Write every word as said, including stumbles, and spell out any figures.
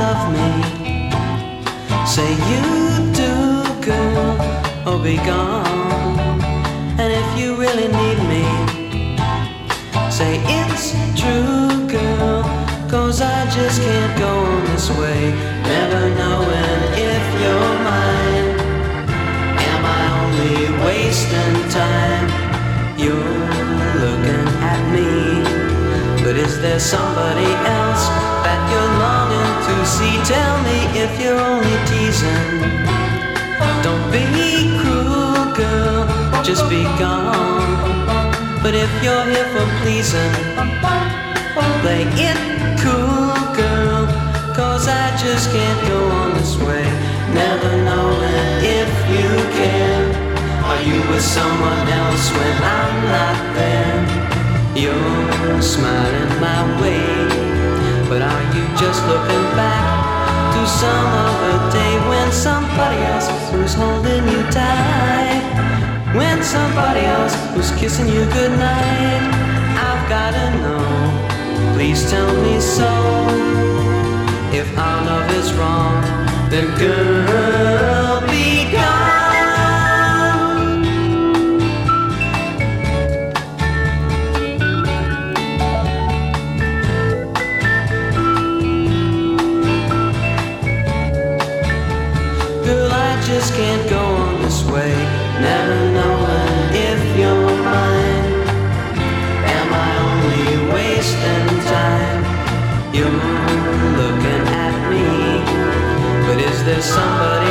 love me? Say you do, girl, or be gone. And if you really need me, say it's true, girl, 'cause I just can't go on this way, never knowing if you're mine. Am I only wasting time? You're looking at me, but is there somebody else that you're longing to see? Tell me if you're only teasing. Don't be cruel, girl, just be gone. But if you're here for pleasing, play it cool, girl, 'cause I just can't go on this way, never knowing if you can. Are you with someone else when I'm not there? You're smiling my way, but are you just looking back to some other day when somebody else was holding you tight? When somebody else was kissing you goodnight? I've gotta know, please tell me so. If our love is wrong, then girl, be gone. Girl, I just can't go on this way, never knowing if you're mine. Am I only wasting time? You're looking at me, but is there somebody